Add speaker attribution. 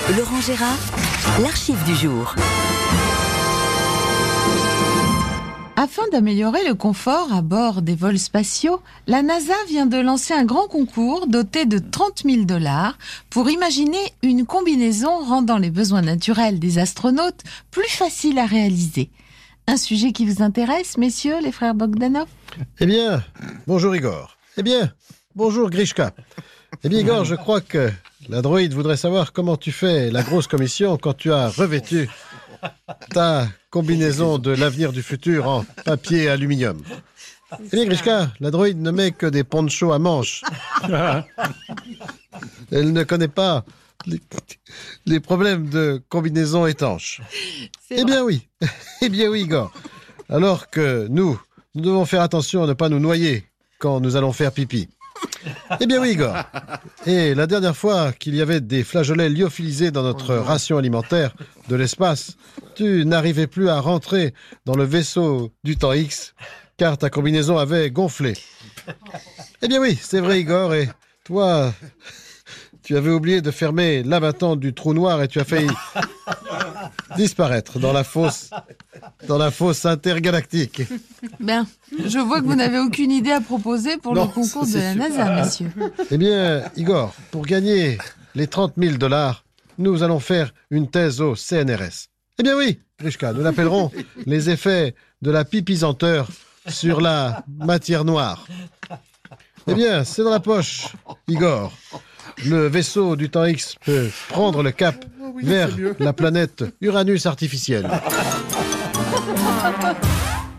Speaker 1: Laurent Gérard, l'archive du jour.
Speaker 2: Afin d'améliorer le confort à bord des vols spatiaux, la NASA vient de lancer un grand concours doté de 30 000 $ pour imaginer une combinaison rendant les besoins naturels des astronautes plus faciles à réaliser. Un sujet qui vous intéresse, messieurs, les frères Bogdanov ?
Speaker 3: Eh bien, bonjour Igor. Eh bien, bonjour Grishka. Eh bien Igor, je crois que la droïde voudrait savoir comment tu fais la grosse commission quand tu as revêtu ta combinaison de l'avenir du futur en papier et aluminium. Eh bien Grishka, la droïde ne met que des ponchos à manches. Elle ne connaît pas les problèmes de combinaison étanche. Eh bien oui, Igor. Alors que nous devons faire attention à ne pas nous noyer quand nous allons faire pipi. Eh bien oui, Igor. Et la dernière fois qu'il y avait des flageolets lyophilisés dans notre ration alimentaire de l'espace, tu n'arrivais plus à rentrer dans le vaisseau du temps X, car ta combinaison avait gonflé. Eh bien oui, c'est vrai, Igor, et toi, tu avais oublié de fermer l'abattant du trou noir et tu as failli disparaître dans la fosse intergalactique.
Speaker 2: Ben, je vois que vous n'avez aucune idée à proposer pour le concours de la NASA, messieurs.
Speaker 3: Eh bien, Igor, pour gagner les 30 000 $, nous allons faire une thèse au CNRS. Eh bien oui, Grishka, nous l'appellerons les effets de la pipisanteur sur la matière noire. Eh bien, c'est dans la poche, Igor. Le vaisseau du temps X peut prendre le cap vers la planète Uranus artificielle.